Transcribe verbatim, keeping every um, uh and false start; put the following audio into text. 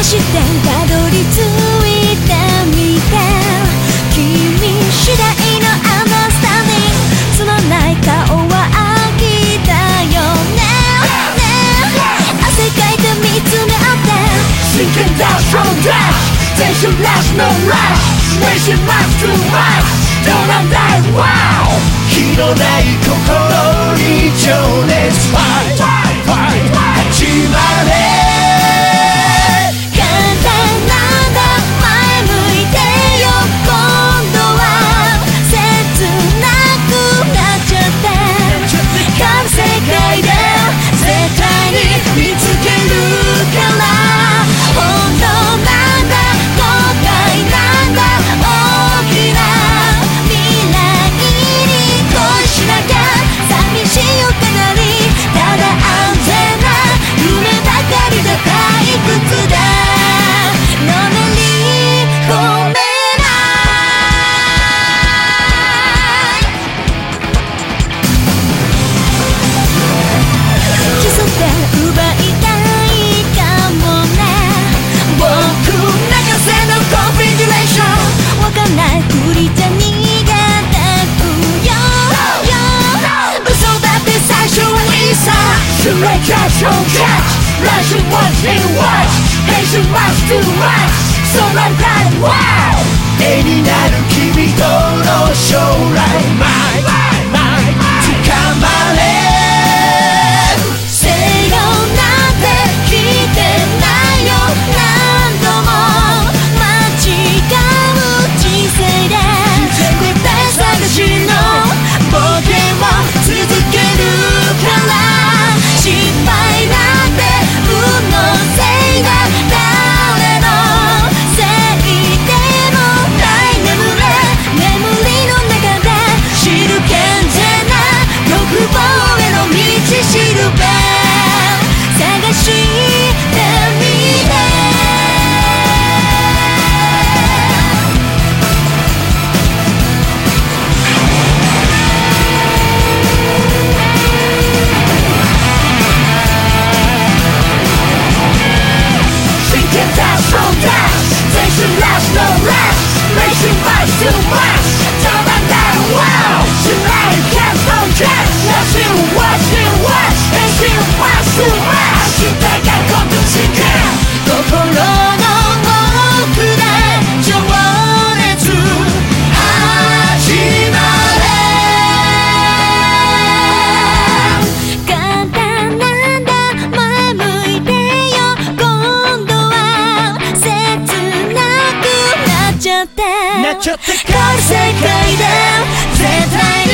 してたどり着いたみたい君次第のアンダースタンディングつまんない顔は飽きたよね汗かいて見つめ合って Sinking down strong dash Tension lash no rush Nation much too much Don't untie wow 火のない心に情熱 Fight Fight 始まれCatch on catch Russian watch and watch Asian much too much So long time wow 絵になる君との将来 My my my 捕まれ西洋なんて聞いてないよ何度も間違う人生で答え探しの冒険を続けるから失敗なんて運のせいだ誰のせいでもない眠れ眠りの中で知る健全な欲望への道しるべ探してみて Nation lash no rush Nation much too much Don't untie wow Tonight cast no catch Nation watch and watch Nation much too much 明日が今度時間心の奥で情熱始まれ簡単なんだ前向いてよ今度は切なくなっちゃってなっちゃってこの世界で絶対